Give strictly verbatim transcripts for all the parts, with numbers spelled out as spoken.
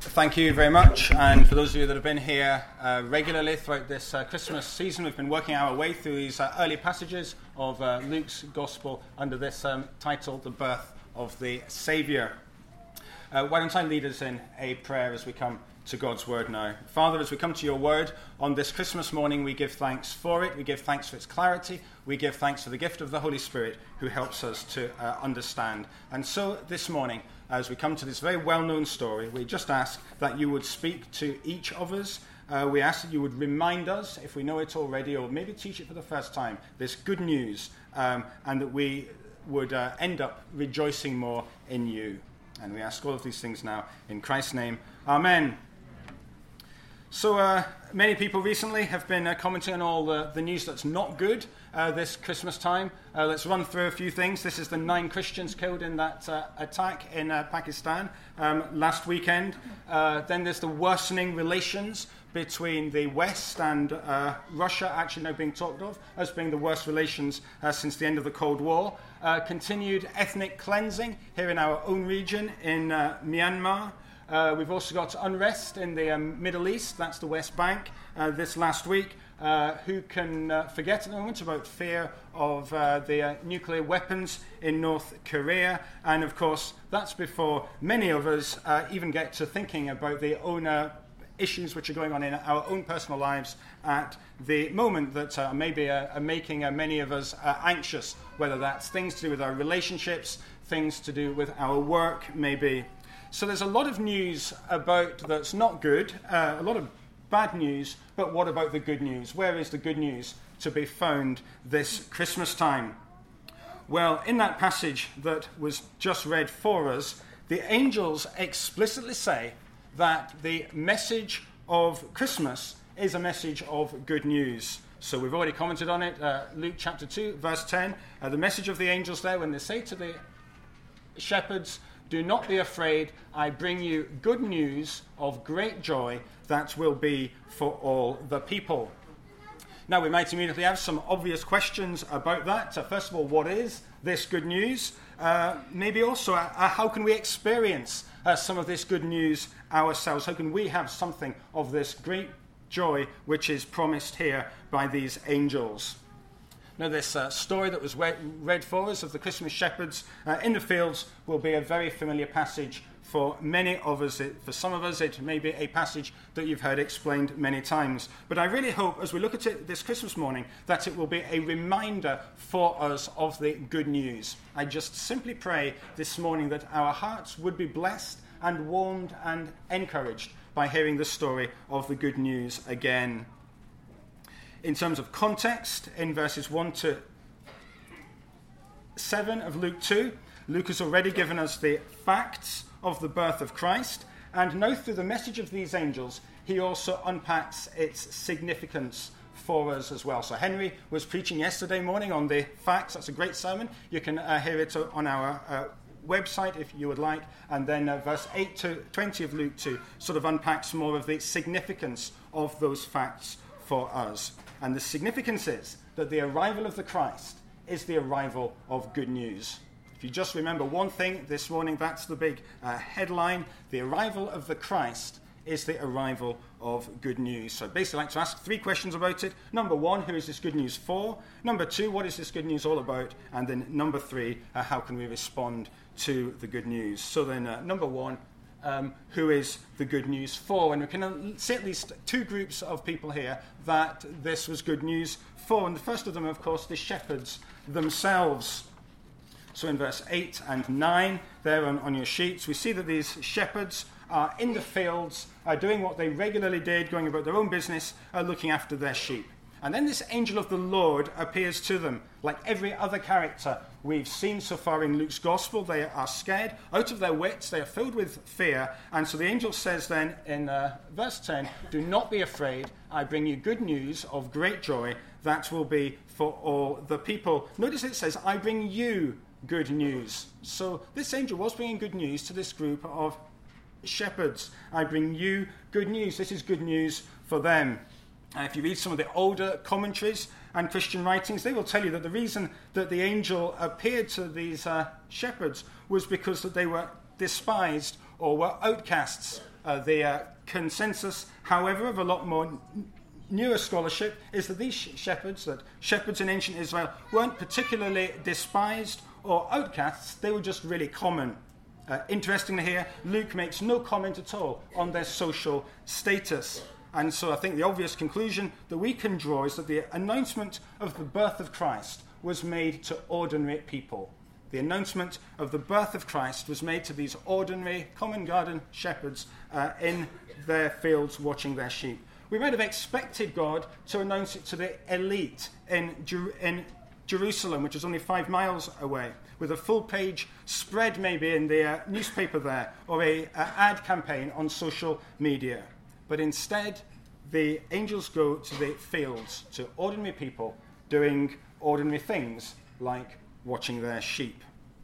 thank you very much. And for those of you that have been here uh, regularly throughout this uh, Christmas season, we've been working our way through these uh, early passages of uh, Luke's Gospel under this um, title, The Birth of the Saviour. Uh, why don't I lead us in a prayer as we come to God's Word now. Father, as we come to your Word on this Christmas morning, we give thanks for it. We give thanks for its clarity. We give thanks for the gift of the Holy Spirit who helps us to uh, understand. And so this morning, as we come to this very well-known story, we just ask that you would speak to each of us. Uh, we ask that you would remind us, if we know it already, or maybe teach it for the first time, this good news, um, and that we would uh, end up rejoicing more in you. And we ask all of these things now in Christ's name. Amen. So uh, many people recently have been uh, commenting on all the, the news that's not good uh, this Christmas time. Uh, let's run through a few things. This is the nine Christians killed in that uh, attack in uh, Pakistan um, last weekend. Uh, then there's the worsening relations between the West and uh, Russia, actually now being talked of as being the worst relations uh, since the end of the Cold War. Uh, continued ethnic cleansing here in our own region in uh, Myanmar. Uh, we've also got unrest in the um, Middle East, that's the West Bank, uh, this last week. Uh, who can uh, forget at the moment about fear of uh, the uh, nuclear weapons in North Korea? And of course, that's before many of us uh, even get to thinking about the own uh, issues which are going on in our own personal lives at the moment that uh, maybe uh, are making uh, many of us uh, anxious, whether that's things to do with our relationships, things to do with our work, maybe. So there's a lot of news about that's not good, uh, a lot of bad news, but what about the good news? Where is the good news to be found this Christmas time? Well, in that passage that was just read for us, the angels explicitly say that the message of Christmas is a message of good news. So we've already commented on it, uh, Luke chapter two, verse ten, uh, the message of the angels there when they say to the shepherds, "Do not be afraid, I bring you good news of great joy that will be for all the people." Now, we might immediately have some obvious questions about that. So first of all, what is this good news? Uh, maybe also, uh, how can we experience uh, some of this good news ourselves? How can we have something of this great joy which is promised here by these angels? Now, this uh, story that was re- read for us of the Christmas shepherds uh, in the fields will be a very familiar passage for many of us. It, for some of us, it may be a passage that you've heard explained many times. But I really hope, as we look at it this Christmas morning, that it will be a reminder for us of the good news. I just simply pray this morning that our hearts would be blessed and warmed and encouraged by hearing the story of the good news again. In terms of context, in verses one to seven of Luke two, Luke has already given us the facts of the birth of Christ, and now through the message of these angels, he also unpacks its significance for us as well. So Henry was preaching yesterday morning on the facts. That's a great sermon. You can uh, hear it on our uh, website if you would like, and then uh, verse eight to twenty of Luke two sort of unpacks more of the significance of those facts for us. And the significance is that the arrival of the Christ is the arrival of good news. If you just remember one thing this morning, that's the big uh, headline. The arrival of the Christ is the arrival of good news. So basically I'd like to ask three questions about it. Number one, who is this good news for? Number two, what is this good news all about? And then number three, uh, how can we respond to the good news? So then uh, number one, Um, who is the good news for? And we can see at least two groups of people here that this was good news for. And the first of them, of course, the shepherds themselves. So in verse eight and nine, there on, on your sheets, we see that these shepherds are in the fields, are doing what they regularly did, going about their own business, are looking after their sheep. And then this angel of the Lord appears to them. Like every other character we've seen so far in Luke's gospel, they are scared, out of their wits, they are filled with fear. And so the angel says then in uh, verse ten, "Do not be afraid, I bring you good news of great joy that will be for all the people." Notice it says, "I bring you good news." So this angel was bringing good news to this group of shepherds. I bring you good news. This is good news for them. Uh, if you read some of the older commentaries and Christian writings, they will tell you that the reason that the angel appeared to these uh, shepherds was because that they were despised or were outcasts Uh, the uh, consensus, however, of a lot more n- newer scholarship is that these sh- shepherds, that shepherds in ancient Israel, weren't particularly despised or outcasts. They were just really common. Uh, interestingly here, Luke makes no comment at all on their social status. And so I think the obvious conclusion that we can draw is that the announcement of the birth of Christ was made to ordinary people. The announcement of the birth of Christ was made to these ordinary common garden shepherds uh, in their fields watching their sheep. We might have expected God to announce it to the elite in, Jer- in Jerusalem, which is only five miles away, with a full-page spread maybe in the uh, newspaper there, or a uh, ad campaign on social media. But instead, the angels go to the fields, to ordinary people doing ordinary things, like watching their sheep.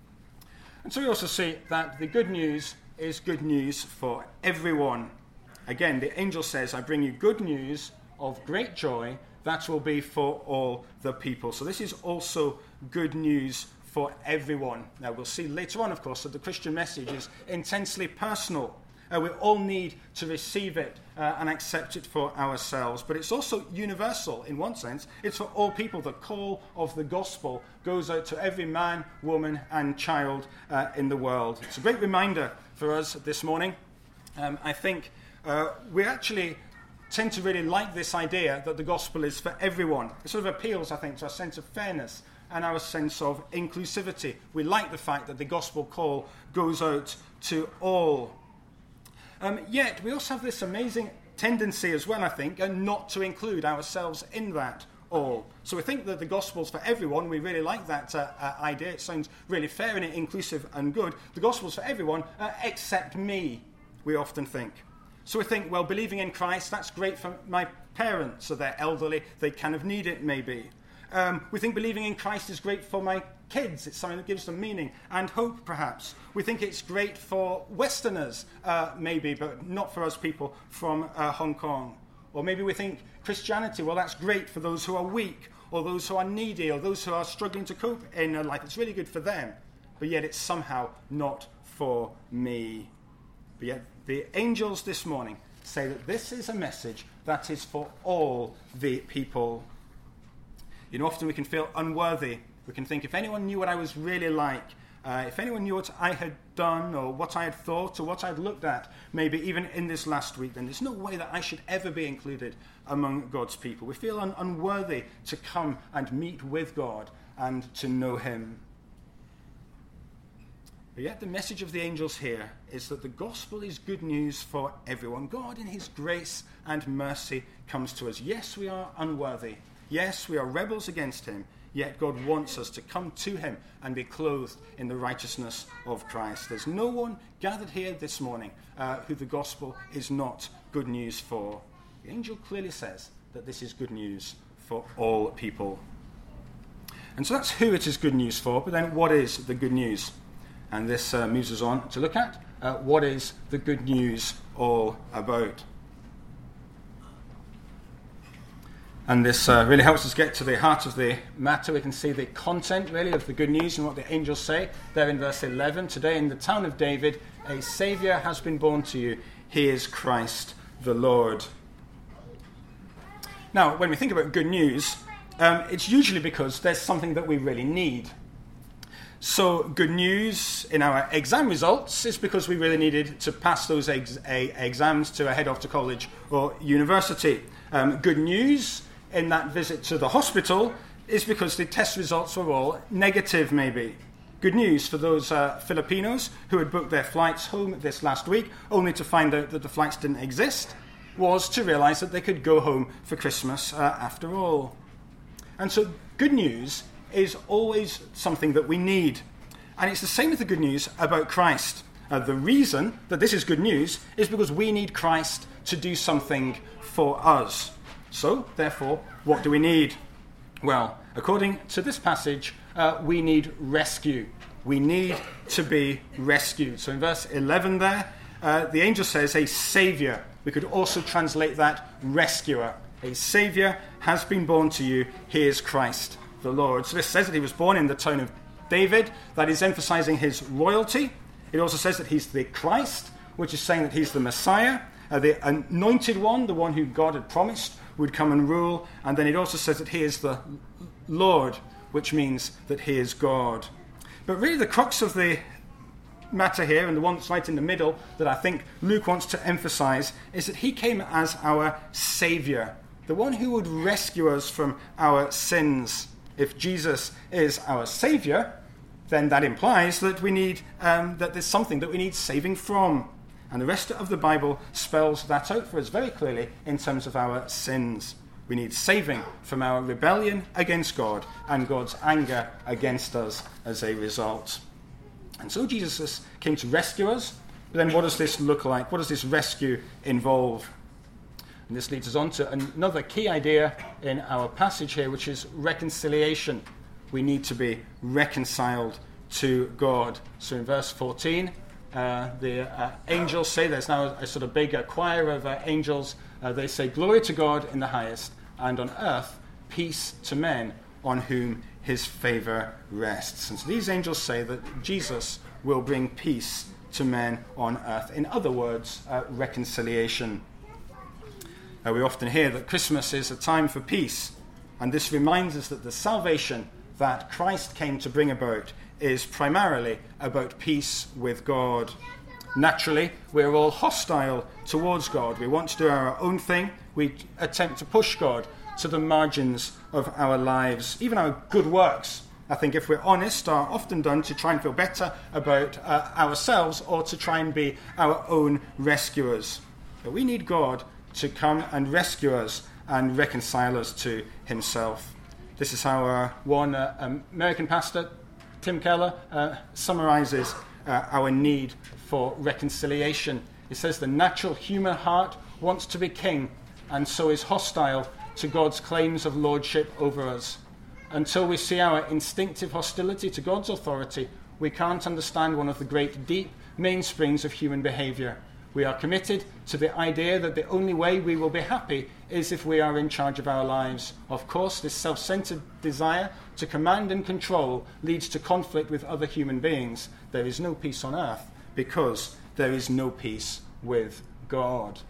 And so we also see that the good news is good news for everyone. Again, the angel says, I bring you good news of great joy that will be for all the people. So this is also good news for everyone. Now we'll see later on, of course, that the Christian message is intensely personal. Uh, we all need to receive it uh, and accept it for ourselves. But it's also universal in one sense. It's for all people. The call of the gospel goes out to every man, woman, and child uh, in the world. It's a great reminder for us this morning. Um, I think uh, we actually tend to really like this idea that the gospel is for everyone. It sort of appeals, I think, to our sense of fairness and our sense of inclusivity. We like the fact that the gospel call goes out to all. Um, yet, we also have this amazing tendency as well, I think, uh, not to include ourselves in that all. So we think that the gospel's for everyone. We really like that uh, uh, idea. It sounds really fair and inclusive and good. The gospel's for everyone uh, except me, we often think. So we think, well, believing in Christ, that's great for my parents. So they're elderly. They kind of need it, maybe. Um, we think believing in Christ is great for my kids. It's something that gives them meaning and hope, perhaps. We think it's great for Westerners, uh, maybe, but not for us people from uh, Hong Kong. Or maybe we think Christianity, well, that's great for those who are weak, or those who are needy, or those who are struggling to cope in uh, life. It's really good for them, but yet it's somehow not for me. But yet the angels this morning say that this is a message that is for all the people. You know, often we can feel unworthy. We can think, if anyone knew what I was really like, uh, if anyone knew what I had done or what I had thought or what I'd looked at, maybe even in this last week, then there's no way that I should ever be included among God's people. We feel un- unworthy to come and meet with God and to know him. But yet the message of the angels here is that the gospel is good news for everyone. God in his grace and mercy comes to us. Yes, we are unworthy. Yes, we are rebels against him, yet God wants us to come to him and be clothed in the righteousness of Christ. There's no one gathered here this morning uh, who the gospel is not good news for. The angel clearly says that this is good news for all people. And so that's who it is good news for, but then what is the good news? And this uh, moves us on to look at uh, what is the good news all about. And this uh, really helps us get to the heart of the matter. We can see the content, really, of the good news and what the angels say there in verse eleven. Today in the town of David, a Saviour has been born to you. He is Christ the Lord. Now, when we think about good news, um, it's usually because there's something that we really need. So good news in our exam results is because we really needed to pass those ex- a- exams to head off to college or university. Um, good news in that visit to the hospital is because the test results were all negative, maybe. Good news for those uh, Filipinos who had booked their flights home this last week, only to find out that the flights didn't exist, was to realize that they could go home for Christmas uh, after all. And so good news is always something that we need. And it's the same with the good news about Christ. Uh, the reason that this is good news is because we need Christ to do something for us. So, therefore, what do we need? Well, according to this passage, uh, we need rescue. We need to be rescued. So in verse eleven there, uh, the angel says a saviour. We could also translate that rescuer. A saviour has been born to you. He is Christ the Lord. So this says that he was born in the town of David. That is emphasizing his royalty. It also says that he's the Christ, which is saying that he's the Messiah, uh, the anointed one, the one who God had promised would come and rule. And then it also says that he is the Lord, which means that he is God. But really the crux of the matter here, and the one that's right in the middle that I think Luke wants to emphasize, is that he came as our Savior, the one who would rescue us from our sins. If Jesus is our Savior, then that implies that we need um, that there's something that we need saving from. And the rest of the Bible spells that out for us very clearly in terms of our sins. We need saving from our rebellion against God and God's anger against us as a result. And so Jesus came to rescue us. But then what does this look like? What does this rescue involve? And this leads us on to another key idea in our passage here, which is reconciliation. We need to be reconciled to God. So in verse fourteen, uh, the uh, angels say, there's now a, a sort of big uh, choir of uh, angels. Uh, they say, "Glory to God in the highest, and on earth peace to men on whom his favor rests." And so these angels say that Jesus will bring peace to men on earth. In other words, uh, reconciliation. Uh, we often hear that Christmas is a time for peace, and this reminds us that the salvation that Christ came to bring about is primarily about peace with God. Naturally, we're all hostile towards God. We want to do our own thing. We attempt to push God to the margins of our lives. Even our good works, I think, if we're honest, are often done to try and feel better about uh, ourselves or to try and be our own rescuers. But we need God to come and rescue us and reconcile us to himself. This is how uh, one uh, American pastor, Tim Keller, uh, summarizes uh, our need for reconciliation. He says the natural human heart wants to be king and so is hostile to God's claims of lordship over us. Until we see our instinctive hostility to God's authority, we can't understand one of the great deep mainsprings of human behavior. We are committed to the idea that the only way we will be happy is if we are in charge of our lives. Of course, this self-centered desire to command and control leads to conflict with other human beings. There is no peace on earth because there is no peace with God.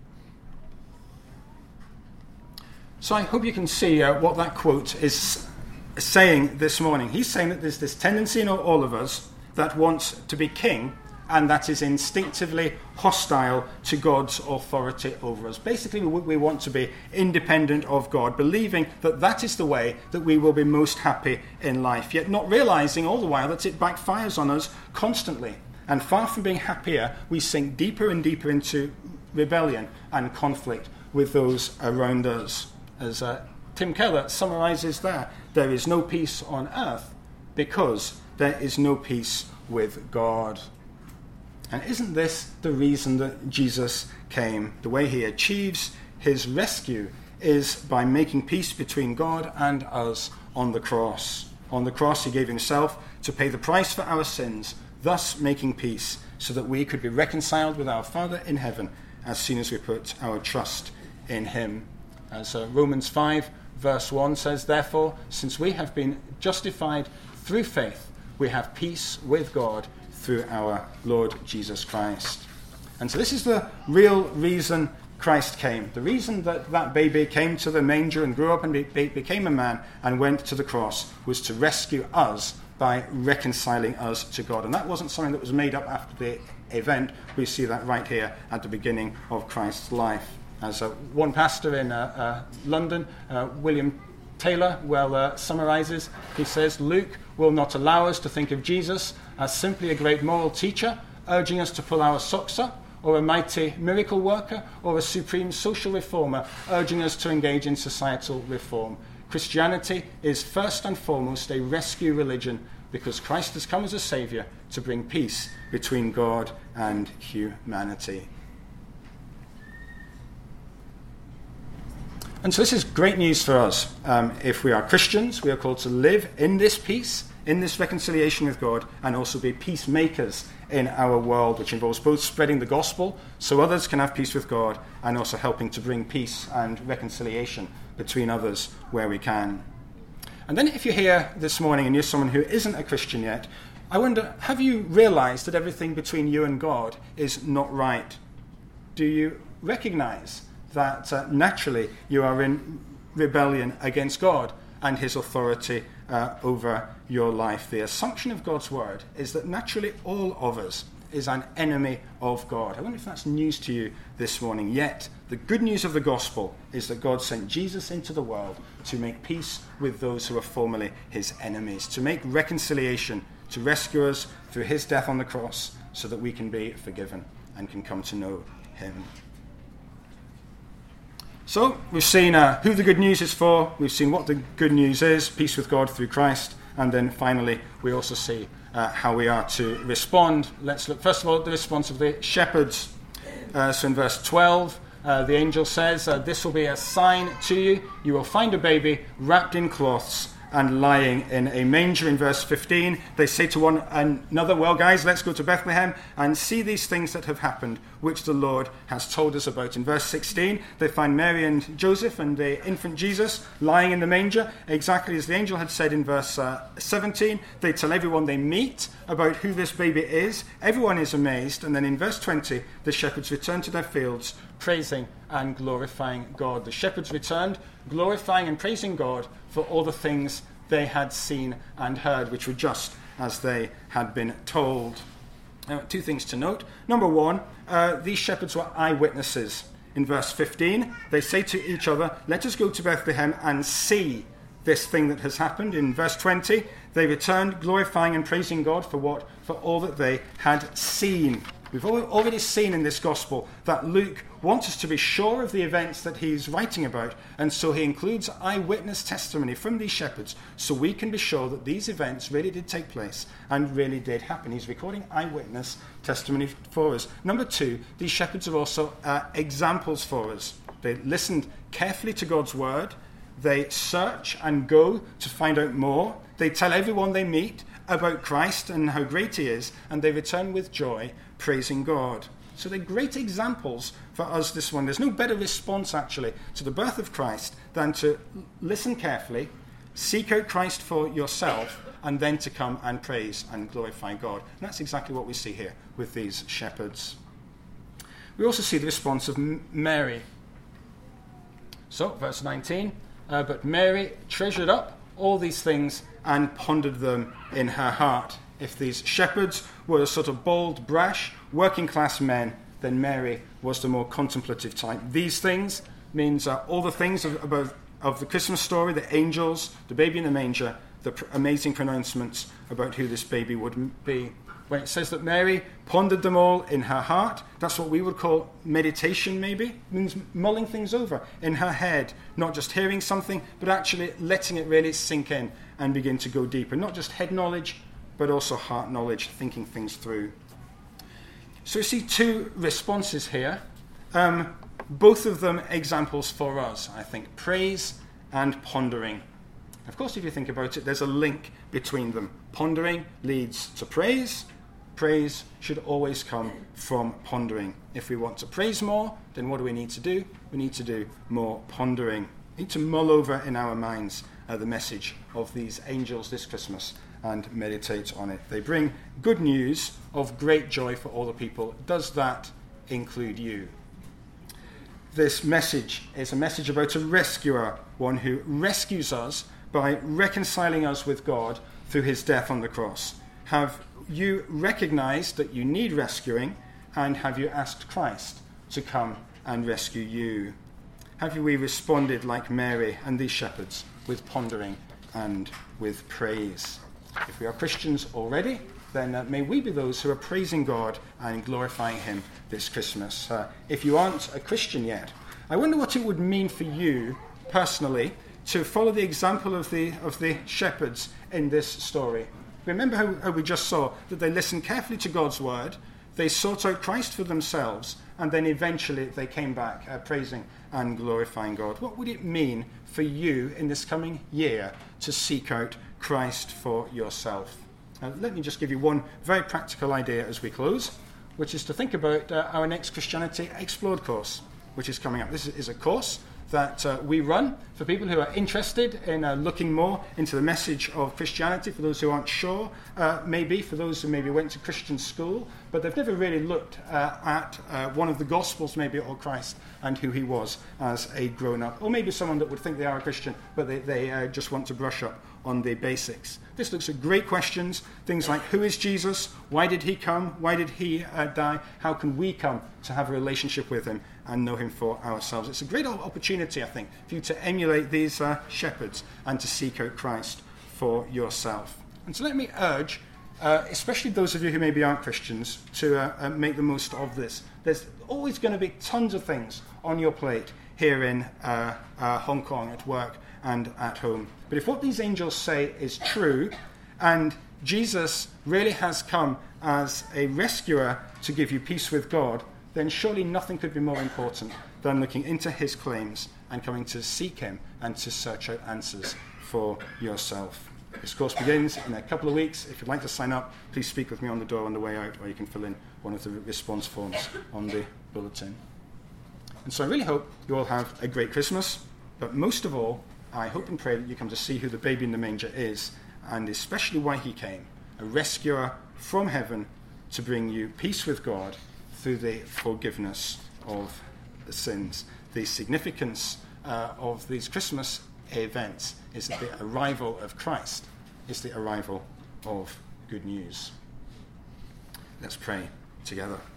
So I hope you can see uh, what that quote is saying this morning. He's saying that there's this tendency in all of us that wants to be king, and that is instinctively hostile to God's authority over us. Basically, we, we want to be independent of God, believing that that is the way that we will be most happy in life, yet not realizing all the while that it backfires on us constantly. And far from being happier, we sink deeper and deeper into rebellion and conflict with those around us. As uh, Tim Keller summarizes there, there is no peace on earth because there is no peace with God. And isn't this the reason that Jesus came? The way he achieves his rescue is by making peace between God and us on the cross. On the cross, he gave himself to pay the price for our sins, thus making peace so that we could be reconciled with our Father in heaven as soon as we put our trust in him. As uh, Romans five verse one says, "Therefore, since we have been justified through faith, we have peace with God through our Lord Jesus Christ." And so this is the real reason Christ came. The reason that that baby came to the manger and grew up and be, be, became a man and went to the cross was to rescue us by reconciling us to God. And that wasn't something that was made up after the event. We see that right here at the beginning of Christ's life. As uh, one pastor in uh, uh, London, uh, William Taylor, well uh, summarizes, he says, "Luke will not allow us to think of Jesus as simply a great moral teacher, urging us to pull our socks up, or a mighty miracle worker, or a supreme social reformer, urging us to engage in societal reform. Christianity is first and foremost a rescue religion because Christ has come as a savior to bring peace between God and humanity." And so this is great news for us. Um, if we are Christians, we are called to live in this peace, in this reconciliation with God, and also be peacemakers in our world, which involves both spreading the gospel so others can have peace with God, and also helping to bring peace and reconciliation between others where we can. And then if you're here this morning and you're someone who isn't a Christian yet, I wonder, have you realized that everything between you and God is not right? Do you recognize that uh, naturally you are in rebellion against God and his authority uh, over your life? The assumption of God's word is that naturally all of us is an enemy of God. I wonder if that's news to you this morning. Yet, the good news of the gospel is that God sent Jesus into the world to make peace with those who were formerly his enemies, to make reconciliation, to rescue us through his death on the cross so that we can be forgiven and can come to know him. So, we've seen uh, who the good news is for, we've seen what the good news is, peace with God through Christ, and then finally we also see uh, how we are to respond. Let's look first of all at the response of the shepherds. Uh, so in verse twelve, uh, the angel says, uh, this will be a sign to you, you will find a baby wrapped in cloths and lying in a manger. In verse fifteen, they say to one another, well, guys, let's go to Bethlehem and see these things that have happened, which the Lord has told us about. In verse sixteen, they find Mary and Joseph and the infant Jesus lying in the manger, exactly as the angel had said in verse uh, seventeen. They tell everyone they meet about who this baby is. Everyone is amazed. And then in verse twenty, the shepherds return to their fields, praising and glorifying God. The shepherds returned, glorifying and praising God for all the things they had seen and heard, which were just as they had been told. Now, two things to note. Number one, uh, these shepherds were eyewitnesses. In verse fifteen, they say to each other, let us go to Bethlehem and see this thing that has happened. In verse twenty, they returned, glorifying and praising God for what? For all that they had seen. We've already seen in this gospel that Luke wants us to be sure of the events that he's writing about, and so he includes eyewitness testimony from these shepherds so we can be sure that these events really did take place and really did happen. He's recording eyewitness testimony for us. Number two, these shepherds are also uh, examples for us. They listened carefully to God's word. They search and go to find out more. They tell everyone they meet about Christ and how great he is, and they return with joy, praising God. So they're great examples for us this one. There's no better response, actually, to the birth of Christ than to listen carefully, seek out Christ for yourself, and then to come and praise and glorify God. And that's exactly what we see here with these shepherds. We also see the response of M- Mary. So, verse nineteen, uh, but Mary treasured up all these things and pondered them in her heart. If these shepherds were a sort of bold, brash, working-class men, then Mary was the more contemplative type. These things means uh, all the things of, of, of the Christmas story, the angels, the baby in the manger, the pr- amazing pronouncements about who this baby would m- be. When it says that Mary pondered them all in her heart, that's what we would call meditation, maybe. It means mulling things over in her head, not just hearing something, but actually letting it really sink in and begin to go deeper. Not just head knowledge, but also heart knowledge, thinking things through. So we see two responses here, um, both of them examples for us, I think, praise and pondering. Of course, if you think about it, there's a link between them. Pondering leads to praise. Praise should always come from pondering. If we want to praise more, then what do we need to do? We need to do more pondering. We need to mull over in our minds uh, the message of these angels this Christmas and meditate on it. They bring good news of great joy for all the people. Does that include you? This message is a message about a rescuer, one who rescues us by reconciling us with God through his death on the cross. Have you recognized that you need rescuing, and have you asked Christ to come and rescue you? Have we responded like Mary and these shepherds with pondering and with praise? If we are Christians already, then uh, may we be those who are praising God and glorifying him this Christmas. Uh, if you aren't a Christian yet, I wonder what it would mean for you personally to follow the example of the of the shepherds in this story. Remember how, how we just saw that they listened carefully to God's word, they sought out Christ for themselves, and then eventually they came back uh, praising and glorifying God. What would it mean for you in this coming year to seek out Christ for yourself? Uh, let me just give you one very practical idea as we close, which is to think about uh, our next Christianity Explored course, which is coming up. This is a course that uh, we run for people who are interested in uh, looking more into the message of Christianity, for those who aren't sure, uh, maybe, for those who maybe went to Christian school, but they've never really looked uh, at uh, one of the Gospels, maybe, or Christ and who he was as a grown-up. Or maybe someone that would think they are a Christian, but they, they uh, just want to brush up on the basics. This looks at great questions, things like, who is Jesus? Why did he come? Why did he uh, die? How can we come to have a relationship with him and know him for ourselves? It's a great opportunity, I think, for you to emulate these uh, shepherds and to seek out Christ for yourself. And so let me urge, uh, especially those of you who maybe aren't Christians, to uh, uh, make the most of this. There's always going to be tons of things on your plate here in uh, uh, Hong Kong, at work and at home. But if what these angels say is true, and Jesus really has come as a rescuer to give you peace with God, then surely nothing could be more important than looking into his claims and coming to seek him and to search out answers for yourself. This course begins in a couple of weeks. If you'd like to sign up, please speak with me on the door on the way out, or you can fill in one of the response forms on the bulletin. And so I really hope you all have a great Christmas, but most of all, I hope and pray that you come to see who the baby in the manger is, and especially why he came, a rescuer from heaven to bring you peace with God through the forgiveness of the sins. The significance uh, of these Christmas events is that the arrival of Christ is the arrival of good news. Let's pray together.